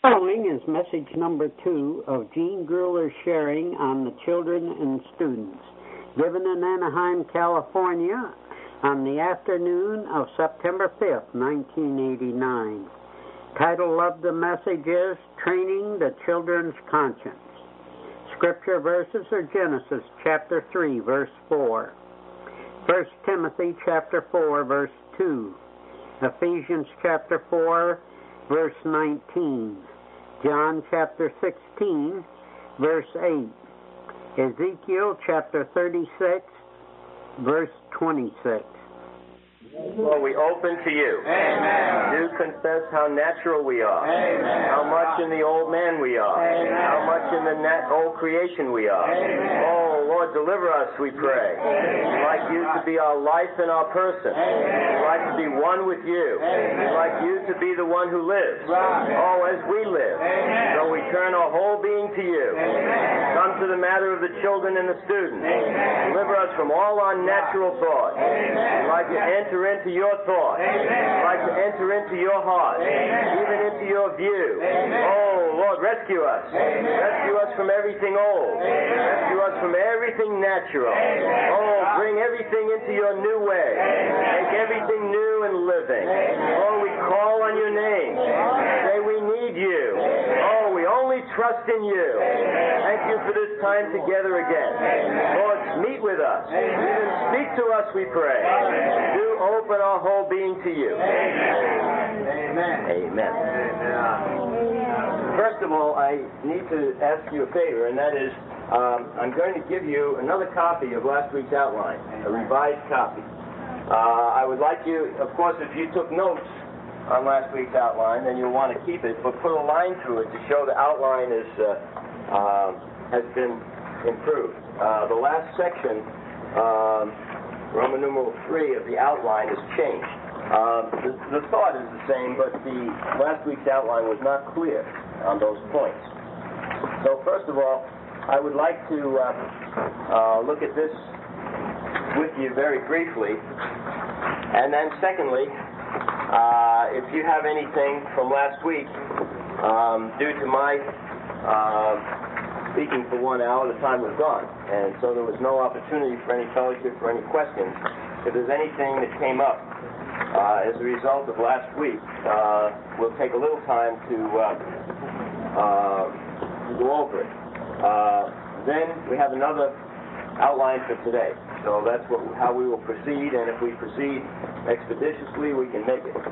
Following is message number 2 of Gene Gruler's sharing on the children and students, given in Anaheim, California, on the afternoon of September 5th, 1989. Title of the message is Training the Children's Conscience. Scripture verses are Genesis chapter 3, verse 4. 1 Timothy chapter 4, verse 2. Ephesians chapter 4, verse 19. John chapter 16, verse 8. Ezekiel chapter 36, verse 26. Well, we open to you. Amen. Do confess how natural we are. Amen. How much in the old man we are. Amen. How much in the old creation we are. Amen. Oh, Lord, deliver us, we pray. We'd like you to be our life and our person. We'd like to be one with you. We'd like you to be the one who lives. Oh, as we live. So we turn our whole being to you. Come to the matter of the children and the students. Deliver us from all our natural thoughts. We'd like to enter into your thoughts. We'd like to enter into your heart. Even into your view. Oh, Lord, rescue us. Rescue us from everything old. Rescue us from everything natural. Oh, bring everything into your new way. Make everything new and living. Oh, we call on your name. Say we need you. Oh, we only trust in you. Thank you for this time together again. Lord, meet with us. Even speak to us, we pray. Do open our whole being to you. Amen. Amen. First of all, I need to ask you a favor, and that is, I'm going to give you another copy of last week's outline, a revised copy. I would like you, of course, if you took notes on last week's outline, then you'll want to keep it, but put a line through it to show the outline has been improved. The last section, Roman numeral 3 of the outline is changed. The thought is the same, but the last week's outline was not clear on those points. So first of all, I would like to look at this with you very briefly. And then secondly, if you have anything from last week, due to my speaking for 1 hour, the time was gone. And so there was no opportunity for any fellowship or any questions. If there's anything that came up as a result of last week, we'll take a little time to go over it. Then we have another outline for today. So that's how we will proceed, and if we proceed expeditiously, we can make it.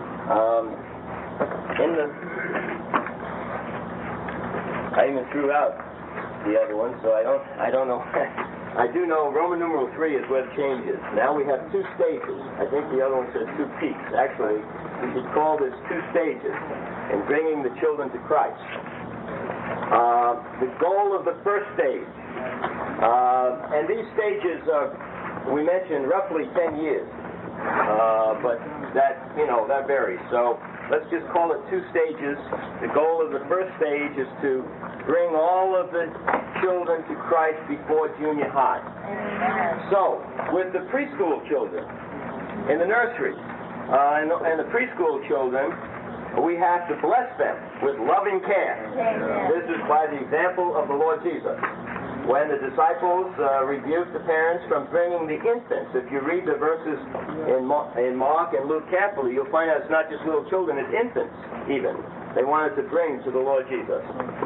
I even threw out the other one, so I don't know. I do know Roman numeral 3 is where the change is. Now we have 2 stages. I think the other one says 2 peaks. Actually, we should call this 2 stages in bringing the children to Christ. The goal of the first stage, and these stages are, we mentioned, roughly 10 years, but that varies. So let's just call it 2 stages. The goal of the first stage is to bring all of the children to Christ before junior high. So, with the preschool children, in the nursery, and the preschool children, we have to bless them with loving care. This is by the example of the Lord Jesus. When the disciples rebuked the parents from bringing the infants, if you read the verses in Mark and Luke carefully, you'll find out it's not just little children, it's infants even. They wanted to bring to the Lord Jesus.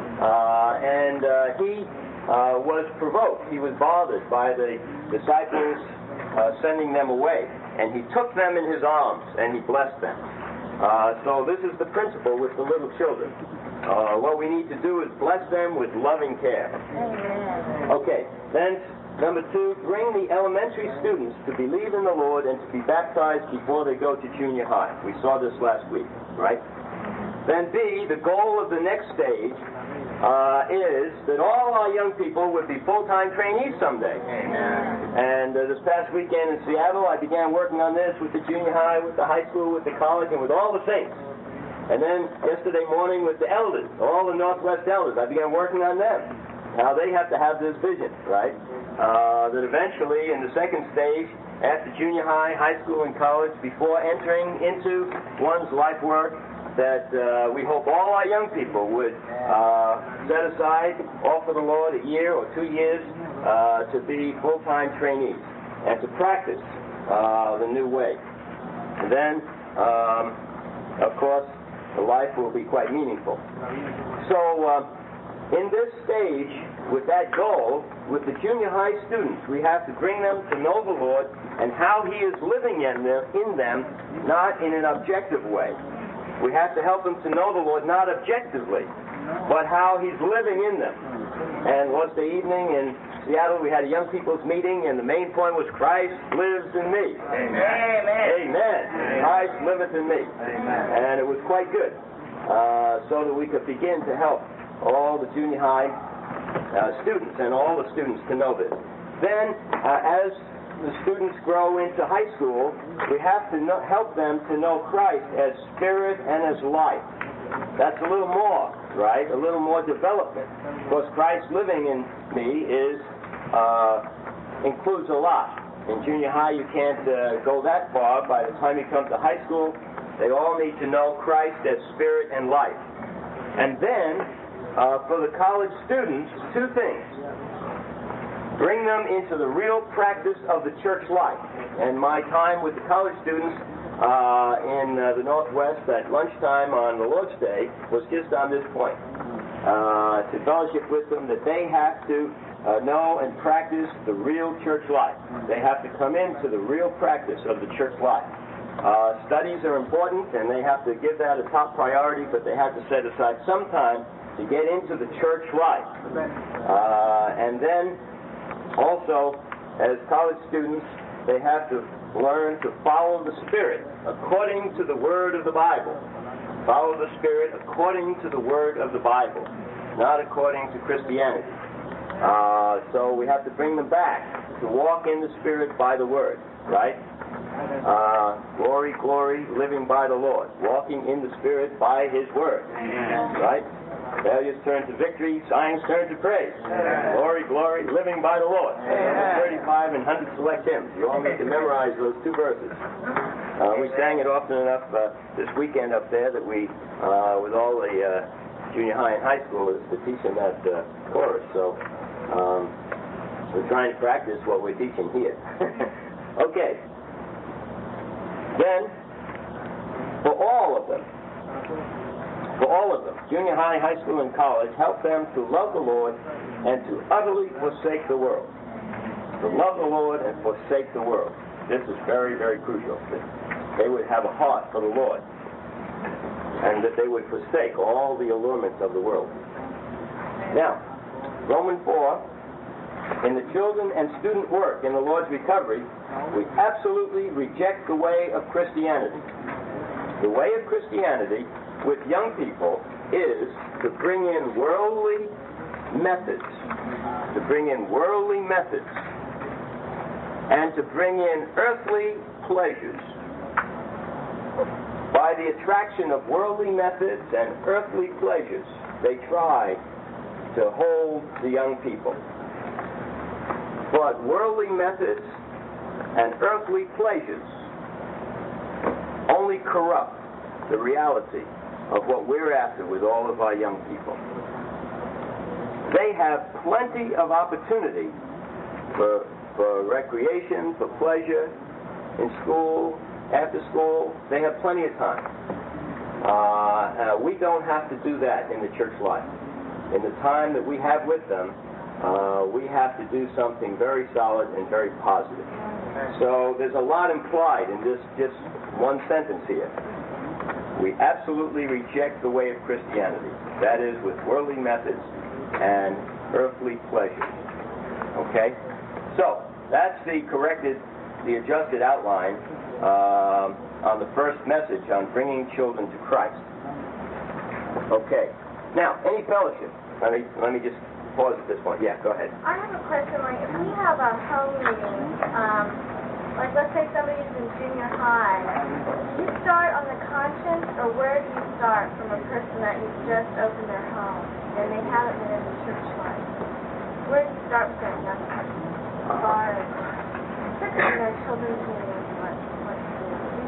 He was provoked. He was bothered by the disciples sending them away. And he took them in his arms and he blessed them. So this is the principle with the little children. What we need to do is bless them with loving care. Okay, then number 2, bring the elementary students to believe in the Lord and to be baptized before they go to junior high. We saw this last week, right? Then B, the goal of the next stage is that all our young people would be full-time trainees someday. And this past weekend in Seattle, I began working on this with the junior high, with the high school, with the college, and with all the saints. And then yesterday morning with the elders, all the Northwest elders, I began working on them. Now they have to have this vision, right? That eventually in the second stage, after junior high, high school, and college, before entering into one's life work, that we hope all our young people would set aside, offer the Lord a year or 2 years to be full-time trainees and to practice the new way. And then, of course, the life will be quite meaningful. So, in this stage, with that goal, with the junior high students, we have to bring them to know the Lord and how He is living in them, not in an objective way. We have to help them to know the Lord not objectively, but how He's living in them. And yesterday evening in Seattle, we had a young people's meeting, and the main point was Christ lives in me. Amen. Amen. Christ liveth in me. Amen. And it was quite good, so that we could begin to help all the junior high students and all the students to know this. Then, as the students grow into high school, we have to help them to know Christ as Spirit and as life. That's a little more, right? A little more development. Because Christ living in me includes a lot. In junior high, you can't go that far. By the time you come to high school, they all need to know Christ as Spirit and life. And then, for the college students, 2 things. Bring them into the real practice of the church life. And my time with the college students in the Northwest at lunchtime on the Lord's Day was just on this point. To fellowship with them that they have to know and practice the real church life. They have to come into the real practice of the church life. Studies are important, and they have to give that a top priority, but they have to set aside some time to get into the church life. And then also, as college students, they have to learn to follow the Spirit according to the Word of the Bible. Follow the Spirit according to the Word of the Bible, not according to Christianity. So we have to bring them back to walk in the Spirit by the Word, right? Glory, glory, living by the Lord. Walking in the Spirit by His Word, right? Failures turn to victory, signs turn to praise. Glory, glory, living by the Lord. 35 and 100 select hymns. You all need to memorize those 2 verses. We sang it often enough this weekend up there that we, with all the junior high and high schoolers, to teach them that chorus. So we're trying to practice what we're teaching here. Okay. Then, for all of them, junior high, high school, and college, help them to love the Lord and to utterly forsake the world. To love the Lord and forsake the world. This is very, very crucial. That they would have a heart for the Lord. And that they would forsake all the allurements of the world. Now, Romans 4, in the children and student work in the Lord's recovery, we absolutely reject the way of Christianity. The way of Christianity with young people is to bring in worldly methods. To bring in worldly methods. And to bring in earthly pleasures. By the attraction of worldly methods and earthly pleasures, they try to hold the young people. But worldly methods and earthly pleasures only corrupt the reality of what we're after with all of our young people. They have plenty of opportunity for recreation, for pleasure, in school, after school. They have plenty of time. We don't have to do that in the church life. In the time that we have with them, we have to do something very solid and very positive. So there's a lot implied in this just one sentence here. We absolutely reject the way of Christianity. That is, with worldly methods and earthly pleasures. Okay? So, that's the adjusted outline on the first message on bringing children to Christ. Okay. Now, any fellowship? Let me just pause at this point. Yeah, go ahead. I have a question. Like, if we have a home meeting, like let's say somebody's in junior high, do you start on the conscience, or where do you start from a person that you just opened their home and they haven't been in the church life? Where do you start with that young person? As far as children's meetings, what to do? Do you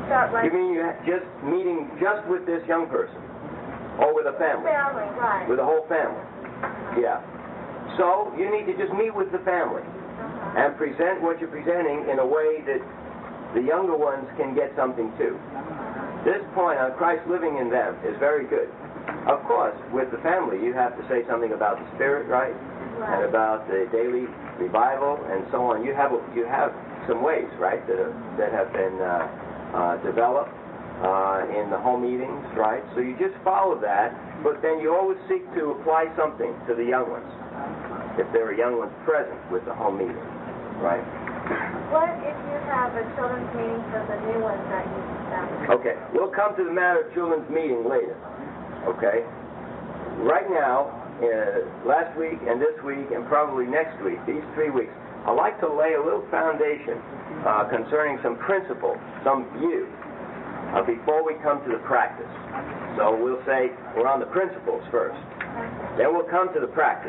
start like... You mean you just meeting just with this young person? Or with a family? Family, right. With a whole family. Yeah. So you need to just meet with the family and present what you're presenting in a way that the younger ones can get something too. This point on Christ living in them is very good. Of course, with the family, you have to say something about the Spirit, right? And about the daily revival and so on. You have some ways, right, that have been developed in the home meetings, right? So you just follow that, but then you always seek to apply something to the young ones, if there are young ones present with the home meeting, right? What if you have a children's meeting for the new ones that you established? Okay, we'll come to the matter of children's meeting later, okay? Right now, last week and this week and probably next week, these 3 weeks, I'd like to lay a little foundation concerning some principles, some view, before we come to the practice. So we'll say we're on the principles first. Then we'll come to the practice.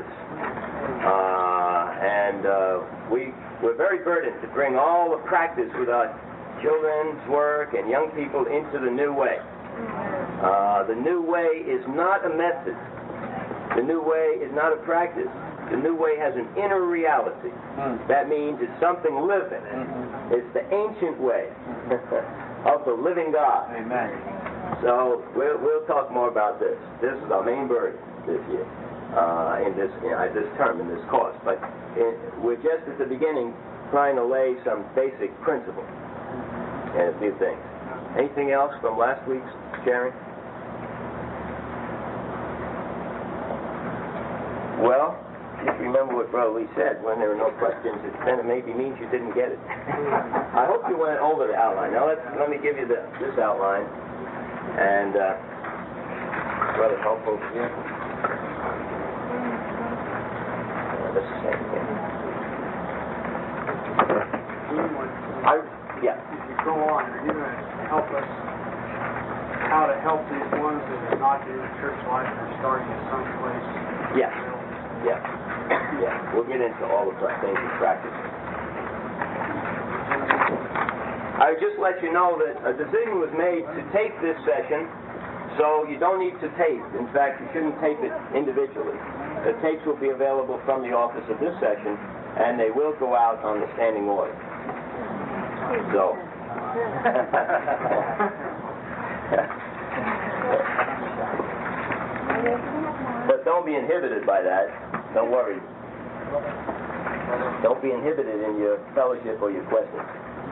We're very burdened to bring all the practice with our children's work and young people into the new way. The new way is not a method. The new way is not a practice. The new way has an inner reality. That means it's something living. It's the ancient way of the living God. Amen. So we'll talk more about this. This is our main burden this year, in this term, in this course. But we're just at the beginning trying to lay some basic principles and a few things. Anything else from last week's sharing? Well, just remember what Brother Lee said. When there are no questions, then it maybe means you didn't get it. I hope you went over the outline. Now let me give you this outline. And Brother Hope over here. This is the same thing. Yeah. If you go on, are you going to help us how to help these ones that are not in the church life and starting at some place? Yeah. Yeah. Yeah. We'll get into all the things in practice. I would just let you know that a decision was made to tape this session, so you don't need to tape. In fact, you shouldn't tape it individually. The tapes will be available from the office of this session, and they will go out on the standing order. So. But don't be inhibited by that. Don't worry. Don't be inhibited in your fellowship or your questions.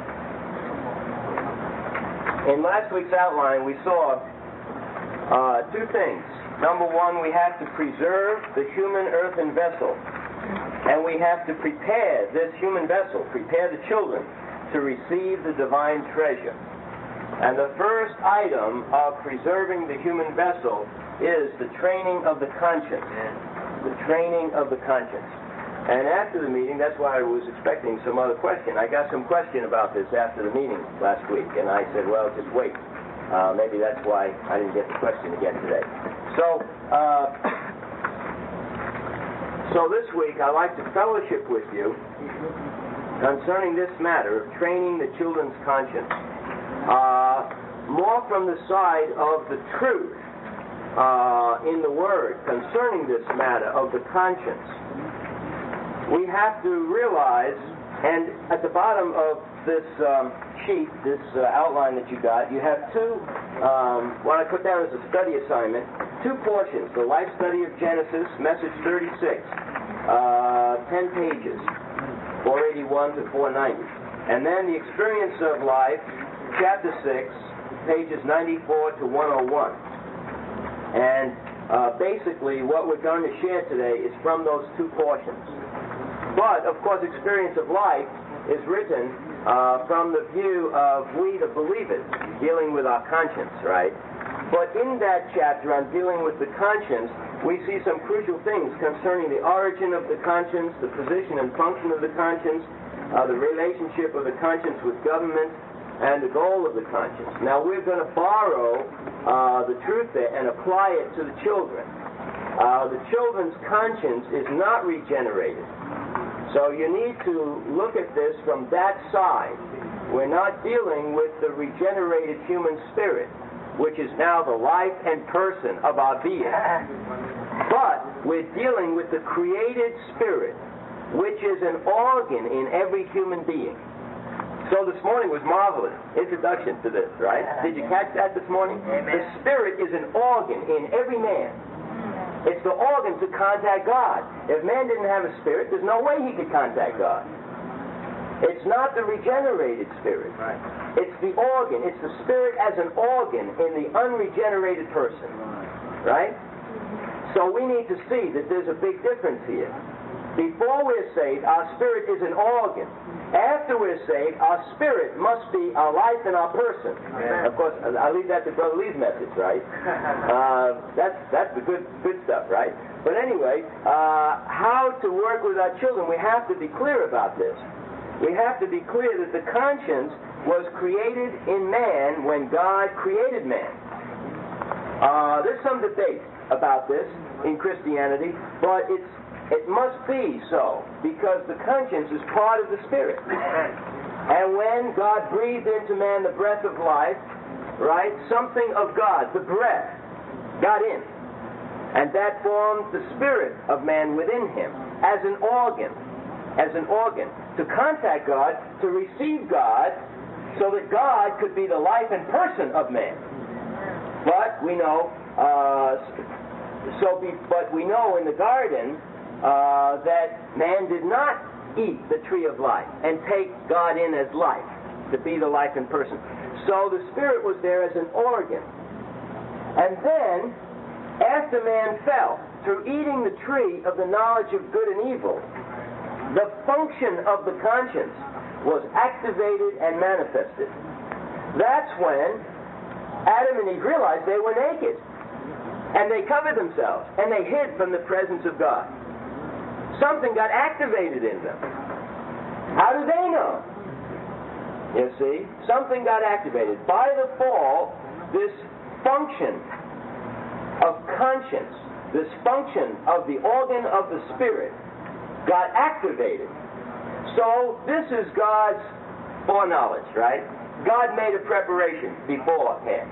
In last week's outline, we saw two things. Number one, we have to preserve the human earthen vessel. And we have to prepare this human vessel, prepare the children to receive the divine treasure. And the first item of preserving the human vessel is the training of the conscience. The training of the conscience. And after the meeting, that's why I was expecting some other question. I got some question about this after the meeting last week, and I said, well, just wait. Maybe that's why I didn't get the question again today. So this week, I'd like to fellowship with you concerning this matter of training the children's conscience, more from the side of the truth in the Word concerning this matter of the conscience. We have to realize, and at the bottom of this sheet, this outline that you got, you have two, what I put down as a study assignment, two portions. The Life Study of Genesis, Message 36, 10 pages, 481 to 490. And then the Experience of Life, Chapter 6, pages 94 to 101. And basically what we're going to share today is from those two portions. But, of course, Experience of Life is written from the view of we, the believers, dealing with our conscience, right? But in that chapter on dealing with the conscience, we see some crucial things concerning the origin of the conscience, the position and function of the conscience, the relationship of the conscience with government, and the goal of the conscience. Now, we're going to borrow the truth there and apply it to the children. The children's conscience is not regenerated. So you need to look at this from that side. We're not dealing with the regenerated human spirit, which is now the life and person of our being. But we're dealing with the created spirit, which is an organ in every human being. So this morning was marvelous. Introduction to this, right? Did you catch that this morning? Amen. The spirit is an organ in every man. It's the organ to contact God. If man didn't have a spirit, there's no way he could contact God. It's not the regenerated spirit. Right. It's the organ. It's the spirit as an organ in the unregenerated person. Right? So we need to see that there's a big difference here. Before we're saved, our spirit is an organ. After we're saved, our spirit must be our life and our person. Amen. Of course, I'll leave that to Brother Lee's message, right? That's the good stuff, right? But anyway, how to work with our children, we have to be clear about this. We have to be clear that the conscience was created in man when God created man. There's some debate about this in Christianity, but it must be so, because the conscience is part of the spirit. And when God breathed into man the breath of life, right, something of God, the breath, got in. And that formed the spirit of man within him as an organ, to contact God, to receive God, so that God could be the life and person of man. But we know, but we know in the garden, that man did not eat the tree of life and take God in as life, to be the life in person. So the spirit was there as an organ. And then, after man fell, through eating the tree of the knowledge of good and evil, the function of the conscience was activated and manifested. That's when Adam and Eve realized they were naked. And they covered themselves, and they hid from the presence of God. Something got activated in them. How do they know? You see, something got activated. By the fall, this function of conscience, this function of the organ of the spirit, got activated. So this is God's foreknowledge, right? God made a preparation beforehand.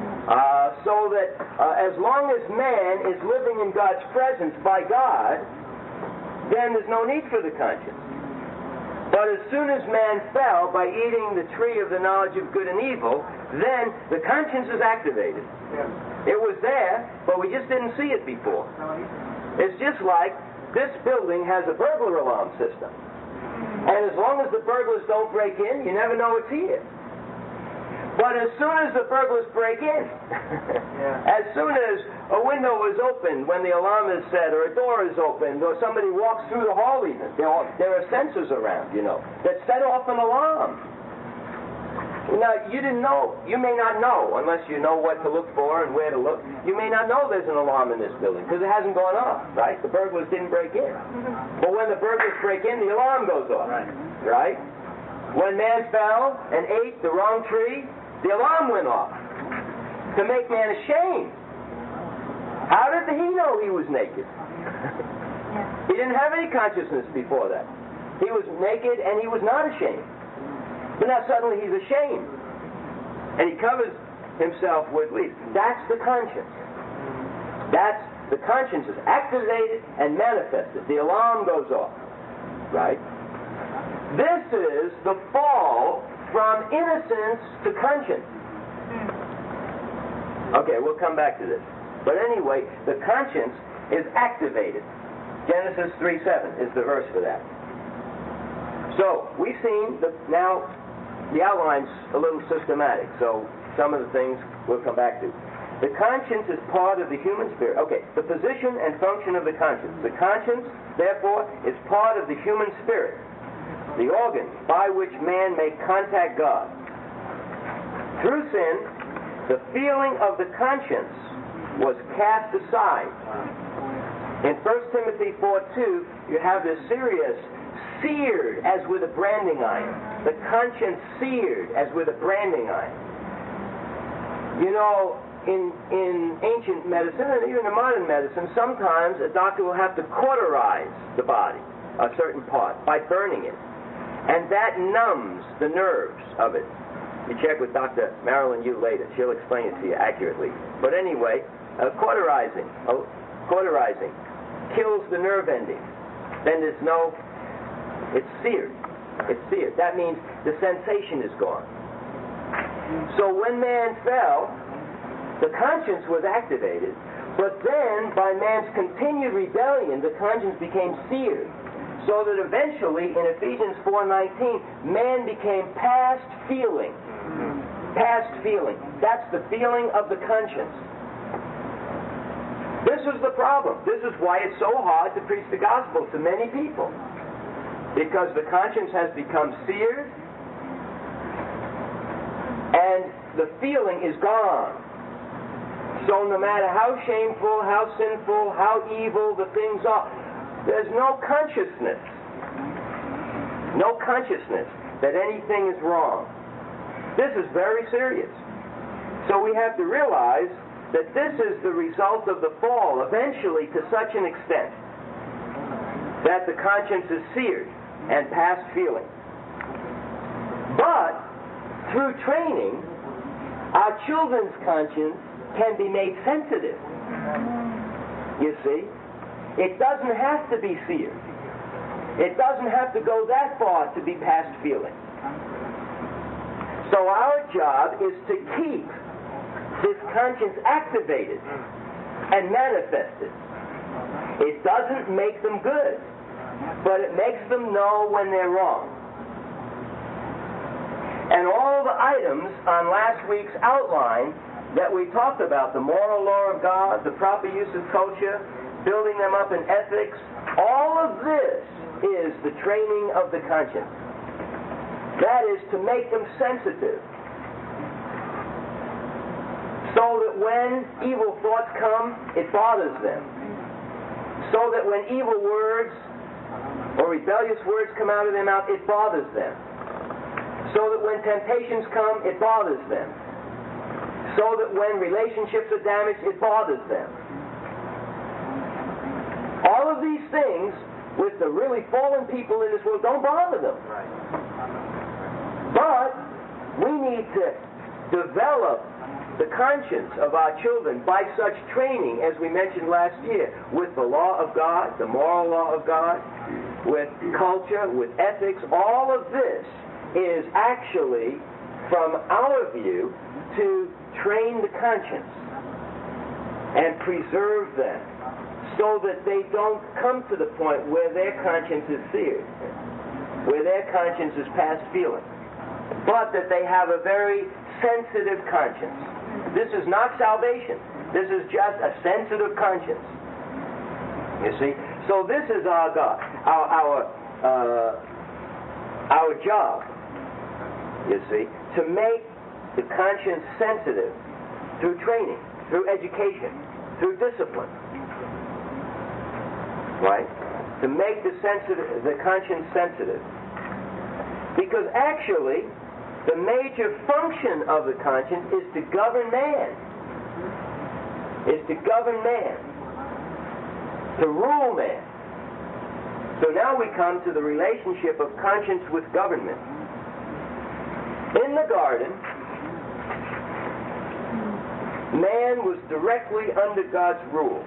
So that as long as man is living in God's presence by God, then there's no need for the conscience. But as soon as man fell by eating the tree of the knowledge of good and evil, then the conscience is activated. It was there, but we just didn't see it before. It's just like this building has a burglar alarm system. And as long as the burglars don't break in, you never know it's here. But as soon as the burglars break in, as soon as a window is opened when the alarm is set, or a door is opened, or somebody walks through the hall even, there are sensors around, that set off an alarm. Now, you may not know, unless you know what to look for and where to look, you may not know there's an alarm in this building, because it hasn't gone off, right? The burglars didn't break in. But when the burglars break in, the alarm goes off, right? When man fell and ate the wrong tree, the alarm went off to make man ashamed. How did he know he was naked? He didn't have any consciousness before that. He was naked and he was not ashamed. But now suddenly he's ashamed. And he covers himself with leaves. That's the conscience. The conscience is activated and manifested. The alarm goes off. Right? This is the fall from innocence to conscience. Okay, we'll come back to this. But anyway, the conscience is activated. Genesis 3:7 is the verse for that. So, we've seen now the outline's a little systematic, so some of the things we'll come back to. The conscience is part of the human spirit. Okay, the position and function of the conscience. The conscience, therefore, is part of the human spirit, the organ by which man may contact God. Through sin, the feeling of the conscience was cast aside. In 1 Timothy 4:2, you have this serious, seared as with a branding iron. The conscience seared as with a branding iron. In ancient medicine and even in modern medicine, sometimes a doctor will have to cauterize the body, a certain part, by burning it. And that numbs the nerves of it. You check with Dr. Marilyn Yu later. She'll explain it to you accurately. But anyway, cauterizing kills the nerve ending. Then it's seared. It's seared. That means the sensation is gone. So when man fell, the conscience was activated, but then by man's continued rebellion, the conscience became seared. So that eventually, in Ephesians 4:19, man became past feeling. Past feeling. That's the feeling of the conscience. This is the problem. This is why it's so hard to preach the gospel to many people. Because the conscience has become seared, and the feeling is gone. So no matter how shameful, how sinful, how evil the things are, there's no consciousness that anything is wrong. This is very serious. So we have to realize that this is the result of the fall, eventually to such an extent that the conscience is seared and past feeling. But through training, our children's conscience can be made sensitive. You see? It doesn't have to be seared. It doesn't have to go that far to be past feeling. So our job is to keep this conscience activated and manifested. It doesn't make them good, but it makes them know when they're wrong. And all the items on last week's outline that we talked about, the moral law of God, the proper use of culture, building them up in ethics, all of this is the training of the conscience. That is to make them sensitive. So that when evil thoughts come, it bothers them. So that when evil words or rebellious words come out of their mouth, it bothers them. So that when temptations come, it bothers them. So that when relationships are damaged, it bothers them. All of these things, with the really fallen people in this world, don't bother them. But we need to develop the conscience of our children by such training, as we mentioned last year, with the law of God, the moral law of God, with culture, with ethics. All of this is actually, from our view, to train the conscience and preserve them so that they don't come to the point where their conscience is seared, where their conscience is past feeling, but that they have a very sensitive conscience. This is not salvation. This is just a sensitive conscience. You see? So this is our God, our job, you see, to make the conscience sensitive through training, through education, through discipline. Right? To make the conscience sensitive. Because actually, the major function of the conscience is to govern man. To rule man. So now we come to the relationship of conscience with government. In the garden, man was directly under God's rule.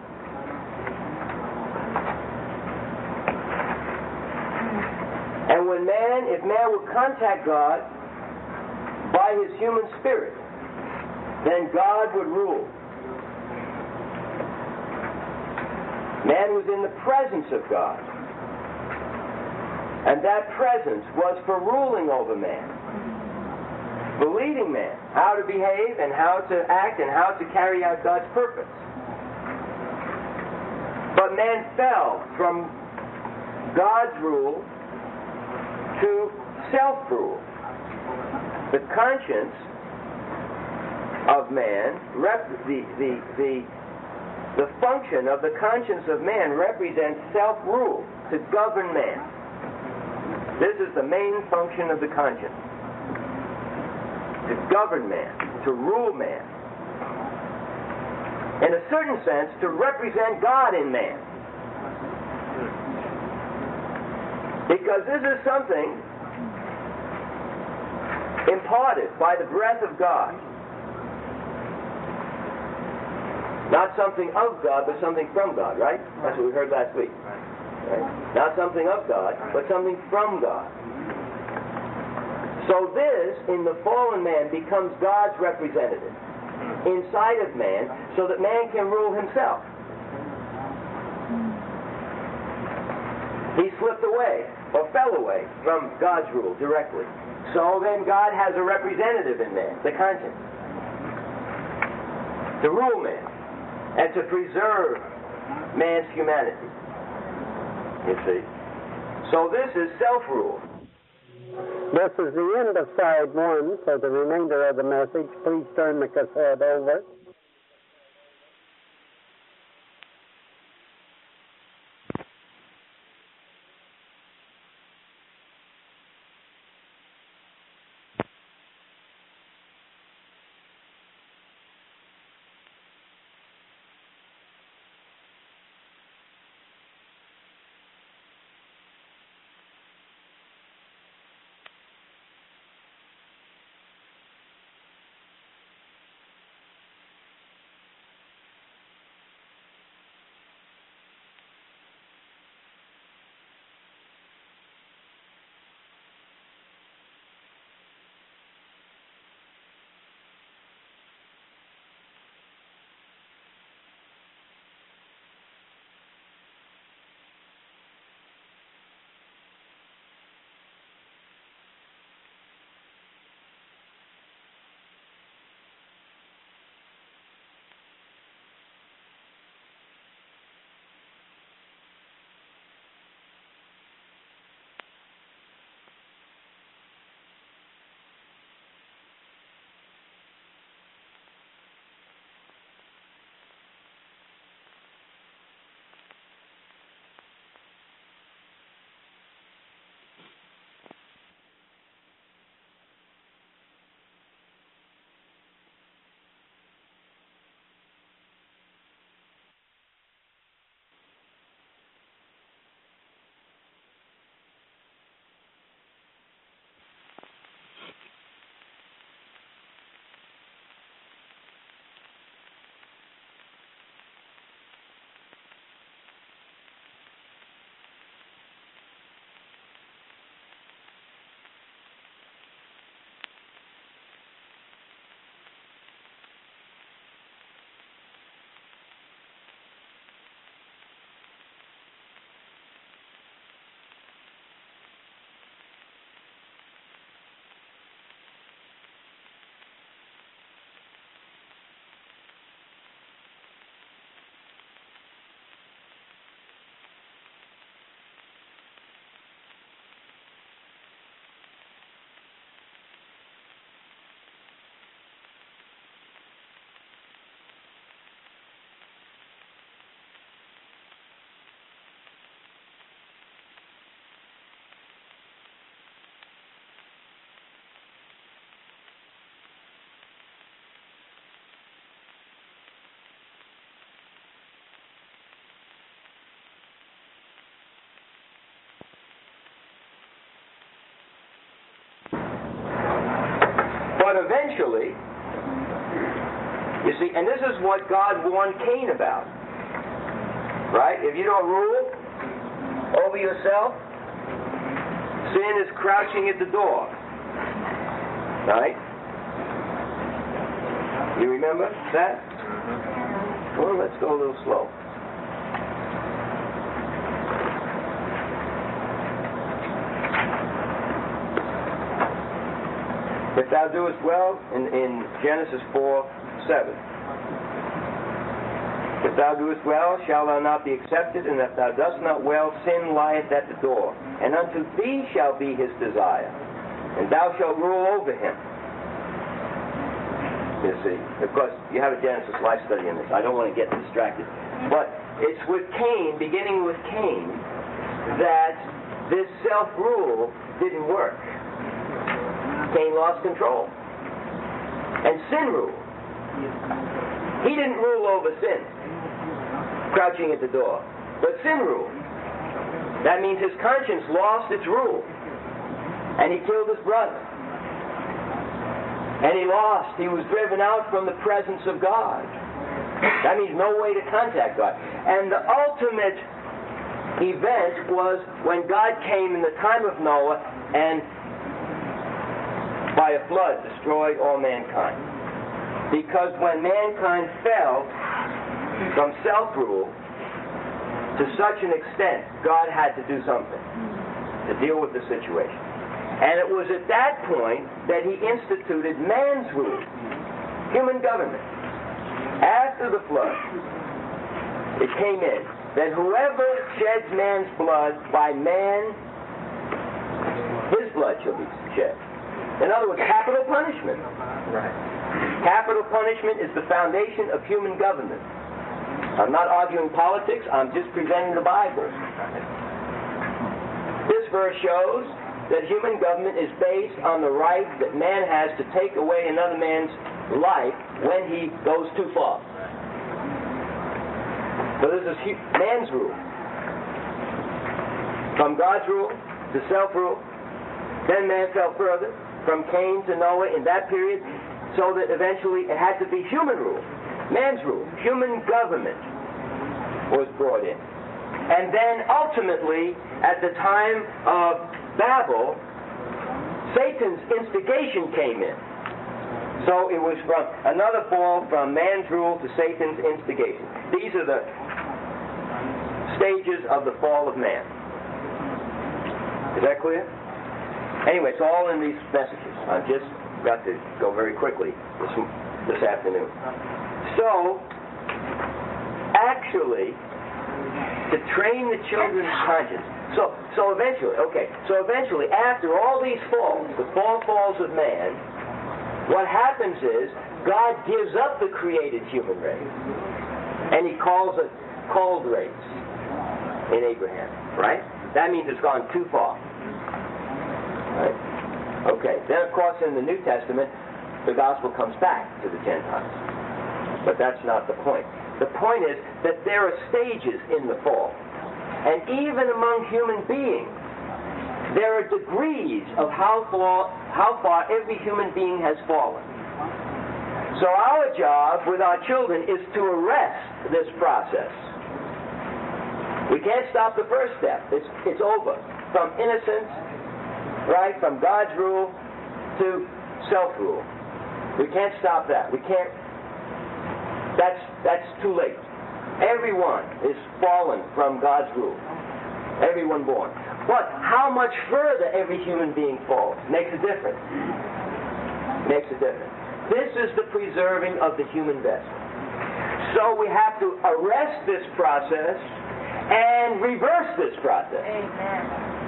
And if man would contact God by his human spirit, then God would rule. Man was in the presence of God. And that presence was for ruling over man. For leading man how to behave and how to act and how to carry out God's purpose. But man fell from God's rule to self-rule. The conscience of man, the function of the conscience of man represents self-rule, to govern man. This is the main function of the conscience. To govern man, to rule man. In a certain sense, to represent God in man. Because this is something imparted by the breath of God. Not something of God, but something from God, right? That's what we heard last week. Right? Not something of God, but something from God. So this, in the fallen man, becomes God's representative inside of man, so that man can rule himself. He slipped away, or fell away, from God's rule directly. So then God has a representative in man, the conscience, to rule man and to preserve man's humanity. You see? So this is self-rule. This is the end of side 1. For the remainder of the message, please turn the cassette over. But eventually, you see, and this is what God warned Cain about. Right? If you don't rule over yourself, sin is crouching at the door. Right? You remember that? Well, let's go a little slow. If thou doest well, in Genesis 4:7. If thou doest well, shalt thou not be accepted, and if thou dost not well, sin lieth at the door. And unto thee shall be his desire, and thou shalt rule over him. You see, because you have a Genesis life study in this. I don't want to get distracted. But it's with Cain, beginning with Cain, that this self-rule didn't work. Cain lost control. And sin ruled. He didn't rule over sin, crouching at the door. But sin ruled. That means his conscience lost its rule. And he killed his brother. And he lost. He was driven out from the presence of God. That means no way to contact God. And the ultimate event was when God came in the time of Noah and by a flood destroyed all mankind. Because when mankind fell from self-rule to such an extent, God had to do something to deal with the situation. And it was at that point that he instituted man's rule, human government. After the flood, it came in that whoever sheds man's blood, by man, his blood shall be shed. In other words, capital punishment. Right. Capital punishment is the foundation of human government. I'm not arguing politics, I'm just presenting the Bible. This verse shows that human government is based on the right that man has to take away another man's life when he goes too far. So this is man's rule. From God's rule to self-rule. Then man fell further, from Cain to Noah in that period, so that eventually it had to be human rule. Man's rule. Human government was brought in. And then ultimately, at the time of Babel, Satan's instigation came in. So it was from another fall from man's rule to Satan's instigation. These are the stages of the fall of man. Is that clear? Anyway, it's all in these messages. I've just got to go very quickly this afternoon. So, actually, to train the children's conscience. So eventually, after all these falls, the falls of man, what happens is God gives up the created human race, and He calls it cold race in Abraham. Right? That means it's gone too far. Right? Okay. Then, of course, in the New Testament, the gospel comes back to the Gentiles. But that's not the point. The point is that there are stages in the fall. And even among human beings, there are degrees of how far every human being has fallen. So our job with our children is to arrest this process. We can't stop the first step. It's over. From innocence, right, from God's rule to self-rule. We can't stop that. We can't. That's too late. Everyone is fallen from God's rule. Everyone born. But how much further every human being falls makes a difference. Makes a difference. This is the preserving of the human vessel. So we have to arrest this process and reverse this process. Amen.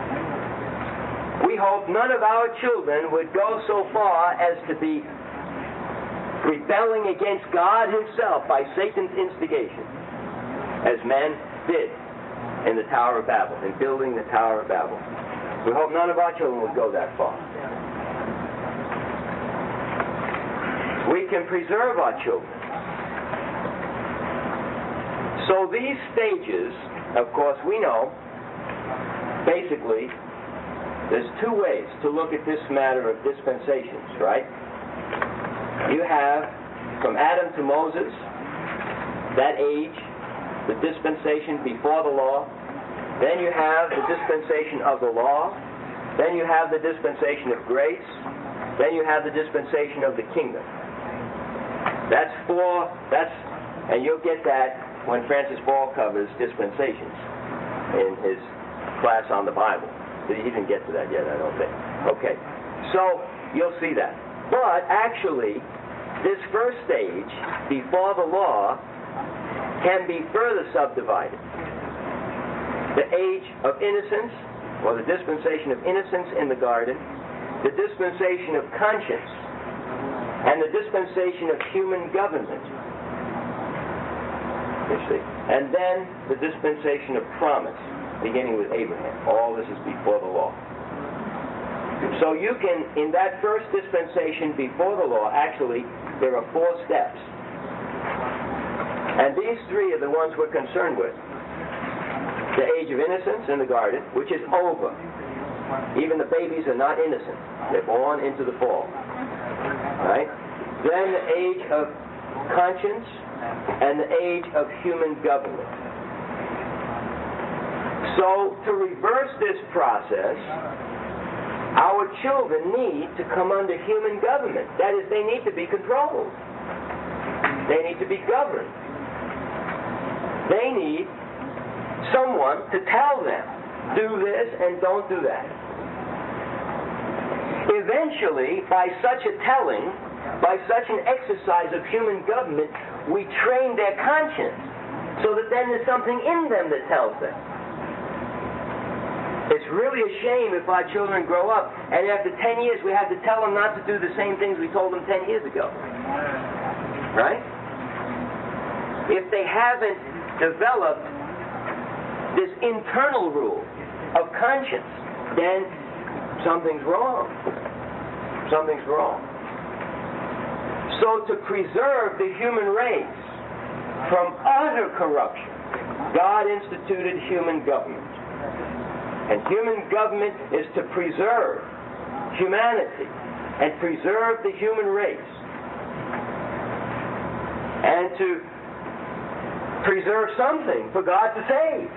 We hope none of our children would go so far as to be rebelling against God Himself by Satan's instigation, as men did in the Tower of Babel, in building the Tower of Babel. We hope none of our children would go that far. We can preserve our children. So these stages, of course, we know, basically, there's two ways to look at this matter of dispensations, right? You have, from Adam to Moses, that age, the dispensation before the law. Then you have the dispensation of the law. Then you have the dispensation of grace. Then you have the dispensation of the kingdom. That's four, and you'll get that when Francis Ball covers dispensations in his class on the Bible. He didn't get to that yet, I don't think. Okay, so you'll see that. But actually, this first stage, before the law, can be further subdivided. The age of innocence, or the dispensation of innocence in the garden, the dispensation of conscience, and the dispensation of human government. You see. And then the dispensation of promise, beginning with Abraham. All this is before the law. So you can, in that first dispensation before the law, actually, there are 4 steps. And these 3 are the ones we're concerned with. The age of innocence in the garden, which is over. Even the babies are not innocent. They're born into the fall. Right? Then the age of conscience and the age of human government. So to reverse this process, our children need to come under human government. That is, they need to be controlled. They need to be governed. They need someone to tell them, do this and don't do that. Eventually, by such a telling, by such an exercise of human government, we train their conscience so that then there's something in them that tells them. It's really a shame if our children grow up and after 10 years we have to tell them not to do the same things we told them 10 years ago. Right? If they haven't developed this internal rule of conscience, then something's wrong. Something's wrong. So to preserve the human race from utter corruption, God instituted human government. And human government is to preserve humanity and preserve the human race. And to preserve something for God to save.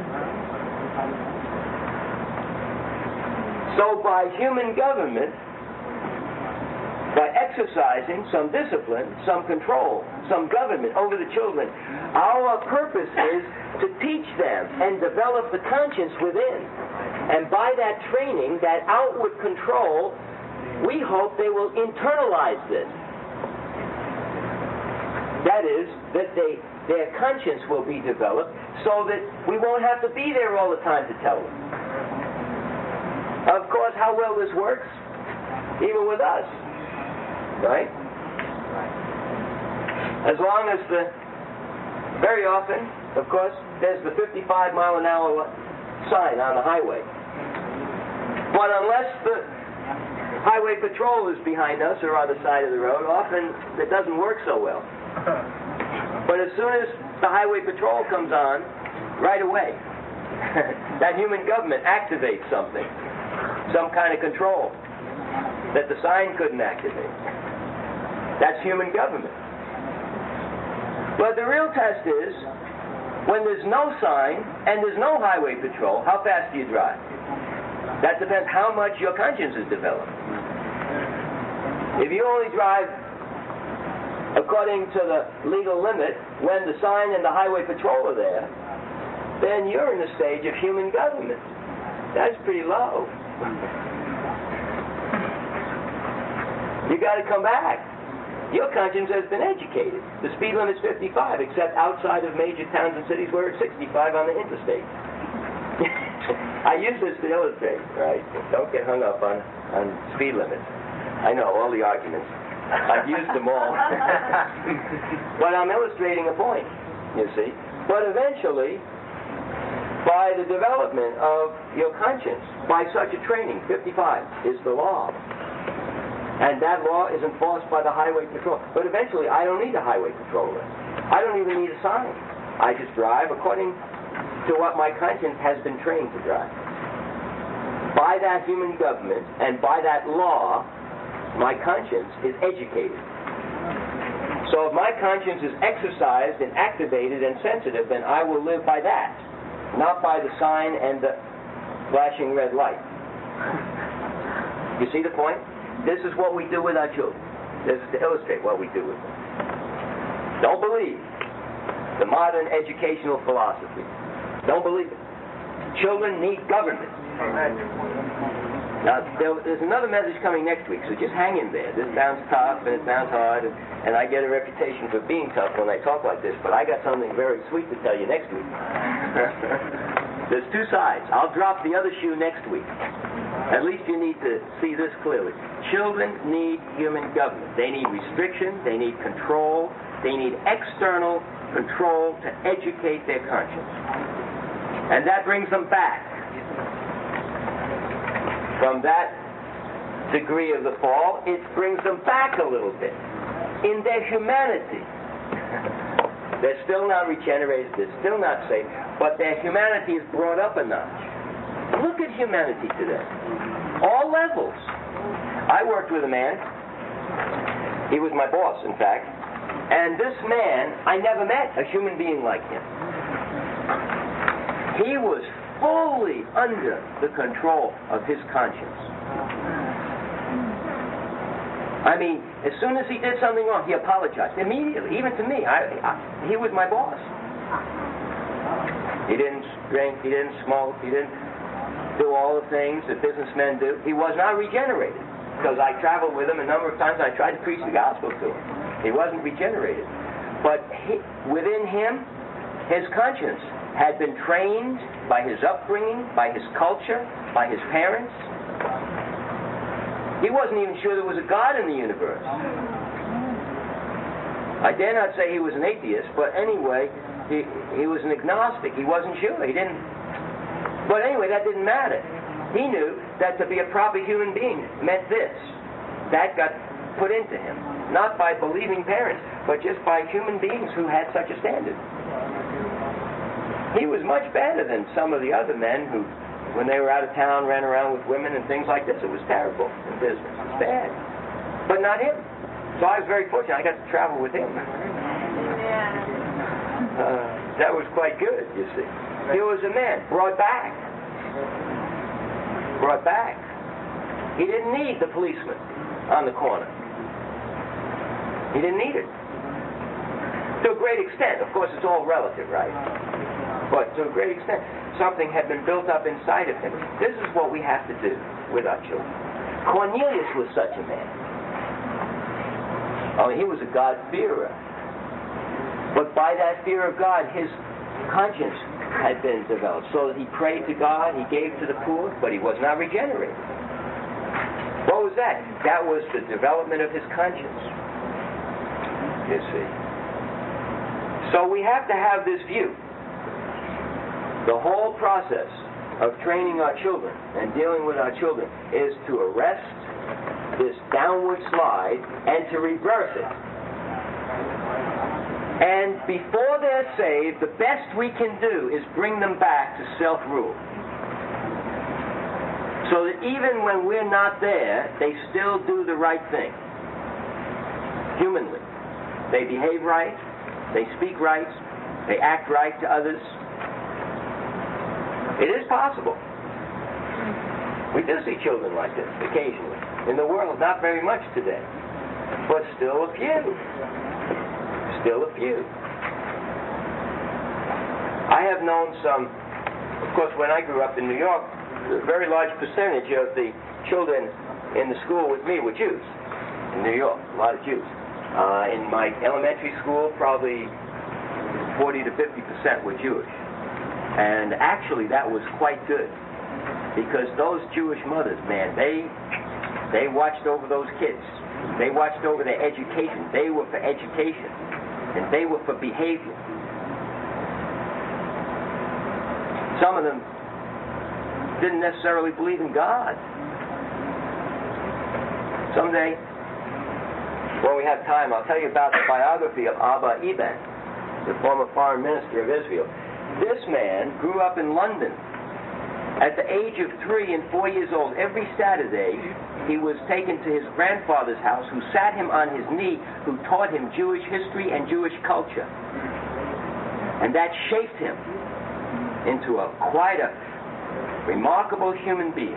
So by human government, by exercising some discipline, some control, some government over the children, our purpose is to teach them and develop the conscience within. And by that training, that outward control, we hope they will internalize this. That is, that their conscience will be developed so that we won't have to be there all the time to tell them. Of course, how well this works, even with us. Right? As long as very often, of course, there's the 55 mile an hour sign on the highway. But unless the highway patrol is behind us or on the side of the road, often it doesn't work so well. But as soon as the highway patrol comes on, right away, that human government activates something, some kind of control that the sign couldn't activate. That's human government. But the real test is, when there's no sign and there's no highway patrol, how fast do you drive? That depends how much your conscience is developed. If you only drive according to the legal limit when the sign and the highway patrol are there, then you're in the stage of human government. That's pretty low. You got to come back. Your conscience has been educated. The speed limit's 55, except outside of major towns and cities where it's 65 on the interstate. I use this to illustrate, right? Don't get hung up on speed limits. I know, all the arguments. I've used them all. But I'm illustrating a point, you see. But eventually, by the development of your conscience, by such a training, 55 is the law. And that law is enforced by the highway patrol. But eventually, I don't need a highway patroller. I don't even need a sign. I just drive according to what my conscience has been trained to drive. By that human government and by that law, my conscience is educated. So if my conscience is exercised and activated and sensitive, then I will live by that, not by the sign and the flashing red light. You see the point? This is what we do with our children. This is to illustrate what we do with them. Don't believe the modern educational philosophy. Don't believe it. Children need government. Now, there's another message coming next week, so just hang in there. This sounds tough and it sounds hard, and I get a reputation for being tough when I talk like this, but I got something very sweet to tell you next week. There's two sides. I'll drop the other shoe next week. At least you need to see this clearly. Children need human government. They need restriction. They need control. They need external control to educate their conscience. And that brings them back from that degree of the fall. It brings them back a little bit in their humanity. They're still not regenerated. They're still not saved. But their humanity is brought up a notch. Look at humanity today. All levels. I worked with a man. He was my boss, in fact. And this man, I never met a human being like him. He was fully under the control of his conscience. I mean, as soon as he did something wrong, he apologized immediately, even to me. He was my boss. He didn't drink, he didn't smoke, he didn't do all the things that businessmen do. He was not regenerated, because I traveled with him a number of times and I tried to preach the gospel to him. He wasn't regenerated. But within him, his conscience had been trained by his upbringing, by his culture, by his parents. He wasn't even sure there was a God in the universe. I dare not say he was an atheist, but anyway, he was an agnostic. He wasn't sure. He didn't. But anyway, that didn't matter. He knew that to be a proper human being meant this. That got put into him. Not by believing parents, but just by human beings who had such a standard. He was much better than some of the other men who, when they were out of town, ran around with women and things like this. It was terrible in business. It was bad. But not him. So I was very fortunate. I got to travel with him. That was quite good, you see. He was a man brought back. Brought back. He didn't need the policeman on the corner. He didn't need it. To a great extent. Of course, it's all relative, right? But to a great extent, something had been built up inside of him. This is what we have to do with our children. Cornelius was such a man. I mean, he was a God-fearer. But by that fear of God, his conscience had been developed. So that he prayed to God, he gave to the poor, but he was not regenerated. What was that? That was the development of his conscience. You see. So we have to have this view. The whole process of training our children and dealing with our children is to arrest this downward slide and to reverse it. And before they're saved, the best we can do is bring them back to self-rule. So that even when we're not there, they still do the right thing. Humanly. They behave right, they speak right, they act right to others. It is possible. We do see children like this occasionally. In the world, not very much today. But still a few. Still a few. I have known some, of course, when I grew up in New York, a very large percentage of the children in the school with me were Jews. In New York, a lot of Jews. In my elementary school, probably 40 to 50% were Jewish. And actually, that was quite good. Because those Jewish mothers, man, they watched over those kids. They watched over their education. They were for education. And they were for behavior. Some of them didn't necessarily believe in God. Someday, when we have time, I'll tell you about the biography of Abba Eban, the former foreign minister of Israel. This man grew up in London. At the age of 3 and 4 years old, every Saturday, he was taken to his grandfather's house, who sat him on his knee, who taught him Jewish history and Jewish culture. And that shaped him into quite a remarkable human being.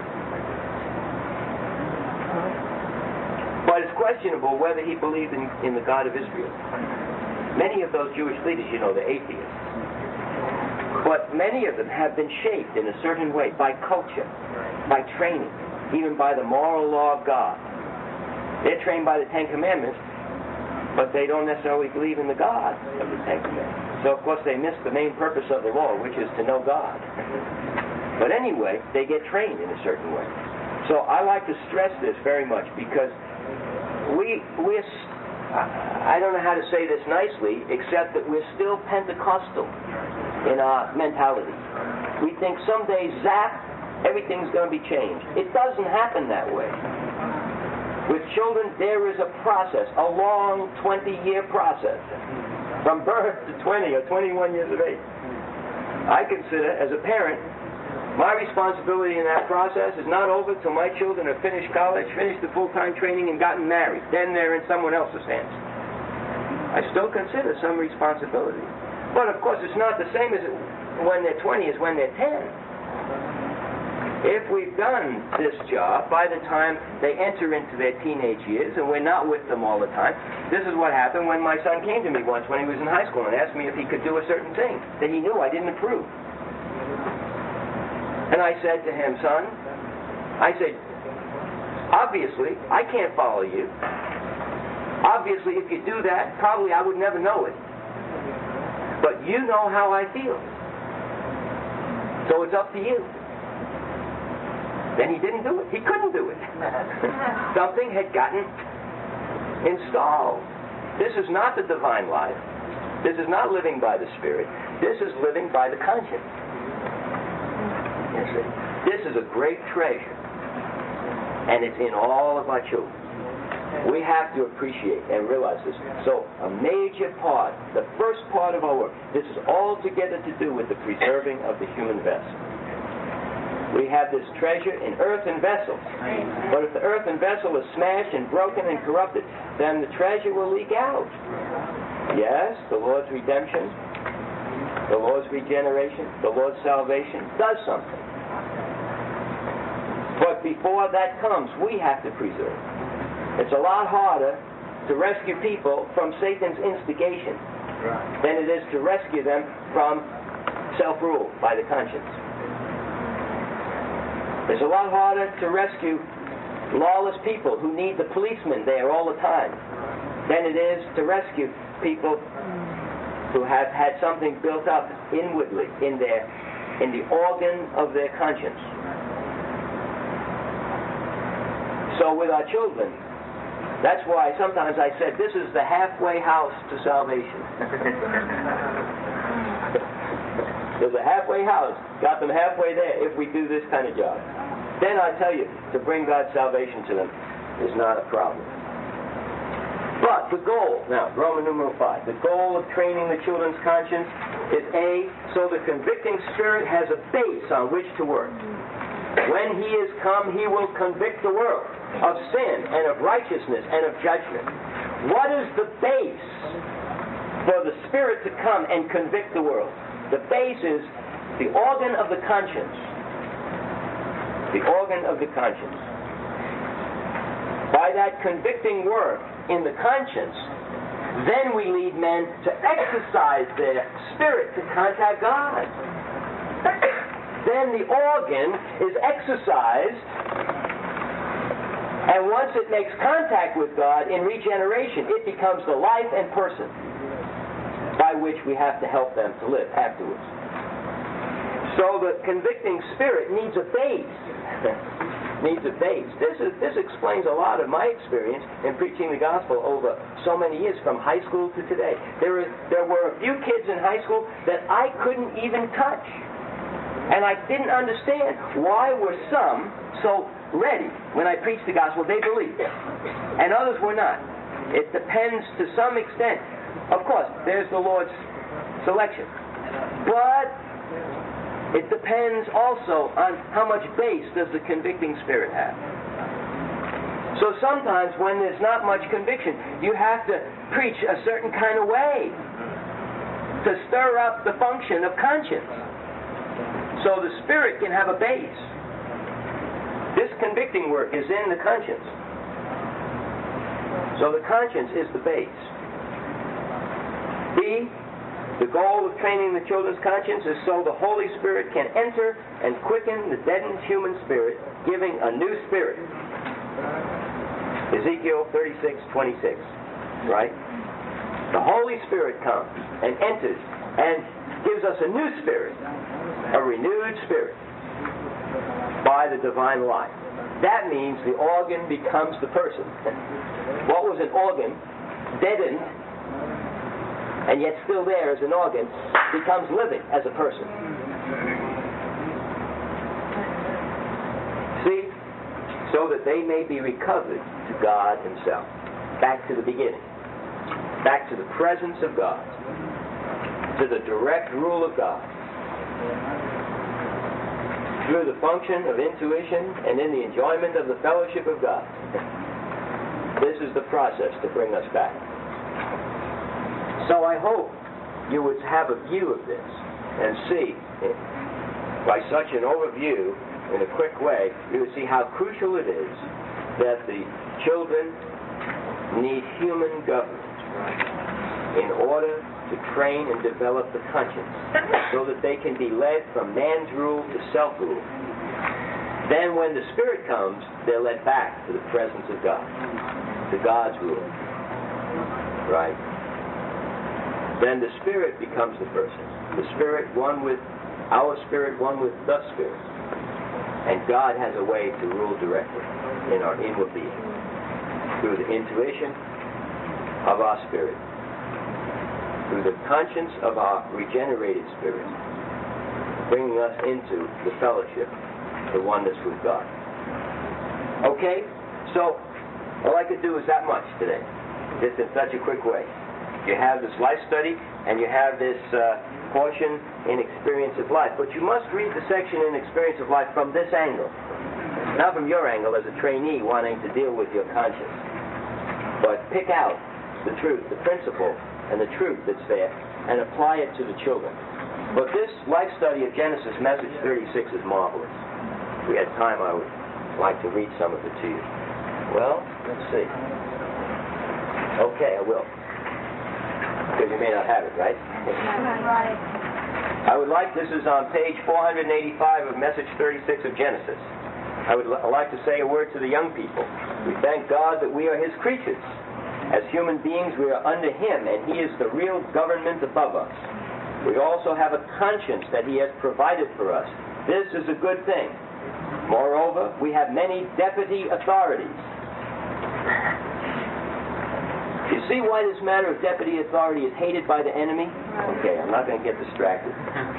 But it's questionable whether he believed in the God of Israel. Many of those Jewish leaders, you know, they're atheists. But many of them have been shaped in a certain way by culture, by training, even by the moral law of God. They're trained by the Ten Commandments, but they don't necessarily believe in the God of the Ten Commandments. So, of course, they miss the main purpose of the law, which is to know God. But anyway, they get trained in a certain way. So I like to stress this very much because I don't know how to say this nicely, except that we're still Pentecostal in our mentality. We think someday, zap, everything's going to be changed. It doesn't happen that way. With children, there is a process, a long 20-year process, from birth to 20 or 21 years of age. I consider, as a parent, My responsibility in that process is not over till my children have finished college, finished the full-time training, and gotten married. Then they're in someone else's hands. I still consider some responsibility. But of course, it's not the same as when they're 20 as when they're 10. If we've done this job by the time they enter into their teenage years, and we're not with them all the time, this is what happened when my son came to me once when he was in high school and asked me if he could do a certain thing that he knew I didn't approve. And I said to him, son, I said, obviously, I can't follow you. Obviously, if you do that, probably I would never know it. But you know how I feel. So it's up to you. Then he didn't do it. He couldn't do it. Something had gotten installed. This is not the divine life. This is not living by the Spirit. This is living by the conscience. You see? This is a great treasure. And it's in all of our children. We have to appreciate and realize this. So a major part, the first part of our work, this is all together to do with the preserving of the human vessel. We have this treasure in earthen vessels. But if the earthen vessel is smashed and broken and corrupted, then the treasure will leak out. Yes, the Lord's redemption, the Lord's regeneration, the Lord's salvation does something. But before that comes, we have to preserve. It's a lot harder to rescue people from Satan's instigation than it is to rescue them from self-rule by the conscience. It's a lot harder to rescue lawless people who need the policeman there all the time than it is to rescue people who have had something built up inwardly in the organ of their conscience. So with our children, that's why sometimes I said this is the halfway house to salvation. There's a halfway house. Got them halfway there if we do this kind of job. Then I tell you, to bring God's salvation to them is not a problem. But the goal, now, Roman numeral 5, the goal of training the children's conscience is A, so the convicting Spirit has a base on which to work. When He is come, He will convict the world of sin and of righteousness and of judgment. What is the base for the Spirit to come and convict the world? The base is the organ of the conscience. The organ of the conscience. By that convicting work in the conscience, then we lead men to exercise their spirit to contact God. Then the organ is exercised, and once it makes contact with God in regeneration, it becomes the life and person by which we have to help them to live afterwards. So the convicting Spirit needs a base. Needs a base. This explains a lot of my experience in preaching the gospel over so many years, from high school to today. There were a few kids in high school that I couldn't even touch. And I didn't understand why were some so ready when I preached the gospel. They believed. And others were not. It depends to some extent. Of course, there's the Lord's selection. But it depends also on how much base does the convicting Spirit have. So sometimes when there's not much conviction, you have to preach a certain kind of way to stir up the function of conscience so the Spirit can have a base. This convicting work is in the conscience. So the conscience is the base. B, the goal of training the children's conscience is so the Holy Spirit can enter and quicken the deadened human spirit, giving a new spirit. Ezekiel 36:26, right? The Holy Spirit comes and enters and gives us a new spirit, a renewed spirit, by the divine life. That means the organ becomes the person. What was an organ, deadened, and yet still there as an organ, becomes living as a person. See? So that they may be recovered to God Himself. Back to the beginning. Back to the presence of God. To the direct rule of God. through the function of intuition and in the enjoyment of the fellowship of God. This is the process to bring us back. So I hope you would have a view of this and see, by such an overview, in a quick way, you would see how crucial it is that the children need human government in order to train and develop the conscience so that they can be led from man's rule to self-rule. Then when the Spirit comes, they're led back to the presence of God, to God's rule. Right? Then the Spirit becomes the person. The Spirit one with our Spirit, one with the Spirit. And God has a way to rule directly in our inward being through the intuition of our spirit, through the conscience of our regenerated spirit, bringing us into the fellowship, the oneness with God. Okay? So, all I could do is that much today, just in such a quick way. You have this life study, and you have this portion in Experience of Life. But you must read the section in Experience of Life from this angle. Not from your angle as a trainee wanting to deal with your conscience. But pick out the truth, the principle, and the truth that's there, and apply it to the children. But this life study of Genesis, message 36, is marvelous. If we had time, I would like to read some of it to you. Well, let's see. Okay, I will. Because you may not have it, right? Right. I would like, this is on page 485 of message 36 of Genesis. I would like to say a word to the young people. We thank God that we are His creatures. As human beings, we are under Him, and He is the real government above us. We also have a conscience that He has provided for us. This is a good thing. Moreover, we have many deputy authorities. You see why this matter of deputy authority is hated by the enemy? Okay, I'm not going to get distracted.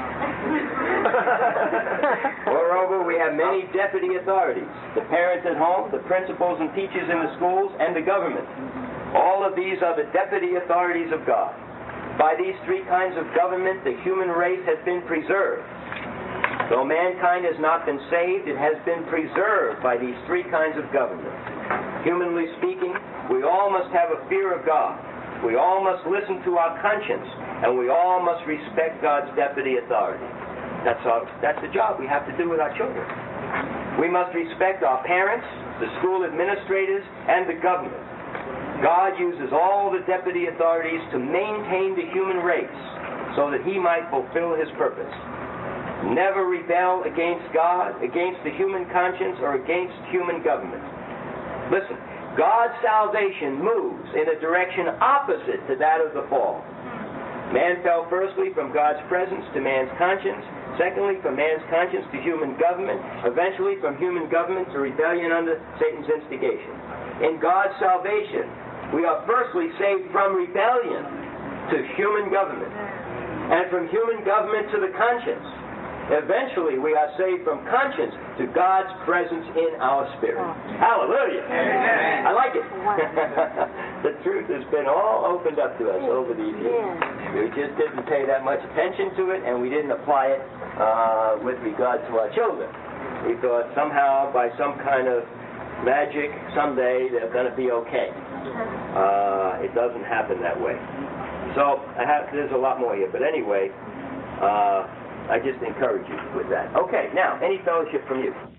Moreover, we have many deputy authorities. The parents at home, the principals and teachers in the schools, and the government. All of these are the deputy authorities of God. By these three kinds of government, the human race has been preserved. Though mankind has not been saved, it has been preserved by these three kinds of government. Humanly speaking, we all must have a fear of God. We all must listen to our conscience, and we all must respect God's deputy authority. That's the job we have to do with our children. We must respect our parents, the school administrators, and the government. God uses all the deputy authorities to maintain the human race so that He might fulfill His purpose. Never rebel against God, against the human conscience, or against human government. Listen, God's salvation moves in a direction opposite to that of the fall. Man fell firstly from God's presence to man's conscience, secondly from man's conscience to human government, eventually from human government to rebellion under Satan's instigation. In God's salvation, we are firstly saved from rebellion to human government, and from human government to the conscience. Eventually, we are saved from conscience to God's presence in our spirit. Hallelujah! Amen. I like it. The truth has been all opened up to us over these years. We just didn't pay that much attention to it, and we didn't apply it with regard to our children. We thought somehow, by some kind of magic, someday they're going to be okay. It doesn't happen that way. So there's a lot more here, but anyway, I just encourage you with that. Okay, now, any fellowship from you?